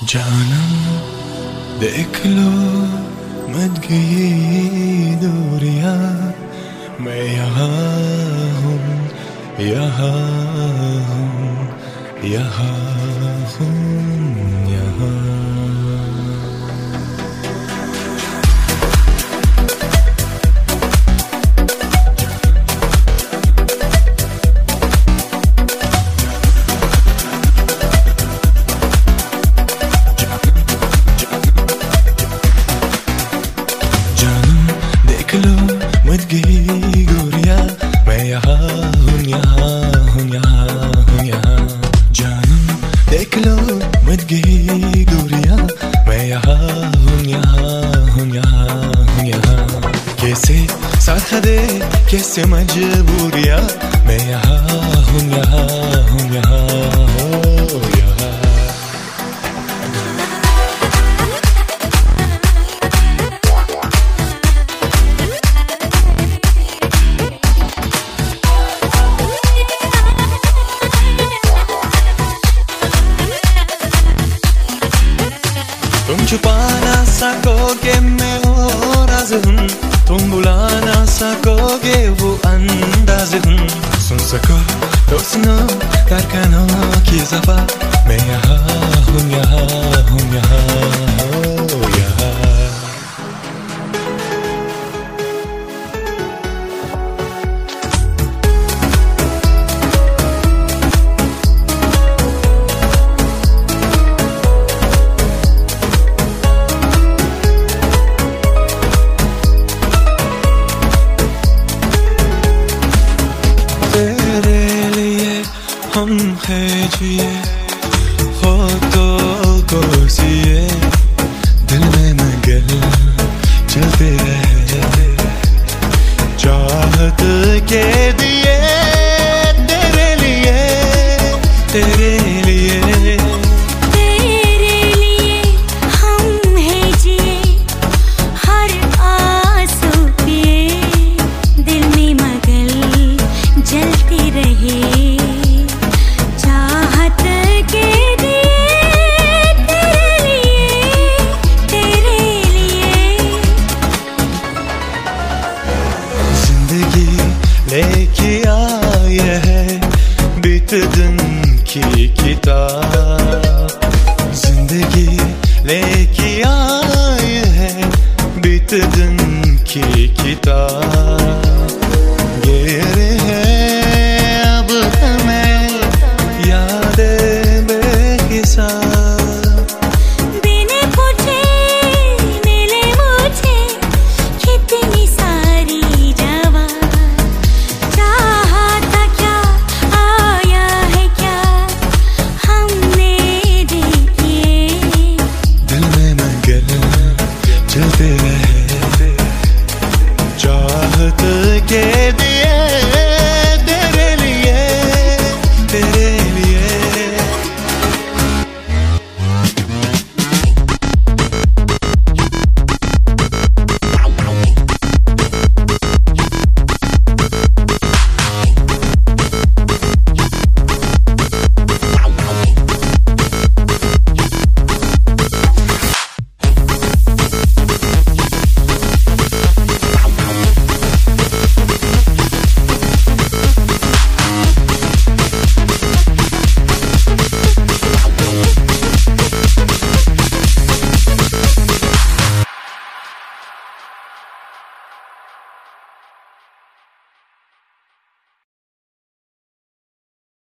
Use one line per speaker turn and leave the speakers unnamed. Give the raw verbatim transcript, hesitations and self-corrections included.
जानम देख लो मत गई दूरियां, मैं यहाँ हूँ यहाँ हूँ यहाँ हूँ यहाँ। मत गई गोरिया, मैं यहाँ हूँ यहाँ हूँ यहाँ हूँ यहाँ। जानम देख लो मत गई गोरिया, मैं यहाँ हूँ यहाँ हूँ यहाँ हूँ यहाँ। कैसे साथ दे कैसे मजबूरिया, मैं यहाँ हूँ यहाँ हूँ यहाँ हो यहाँ। तुम छुपा ना सकोगे मैं वो राज हूँ, तुम बुला ना सकोगे वो अंदाज हूँ। सुन सको तो सुनो कारखानों की ज़फा, मैं यहाँ हूँ यहाँ हूँ यहाँ हो यहाँ। हम है जिए हो तो कोसी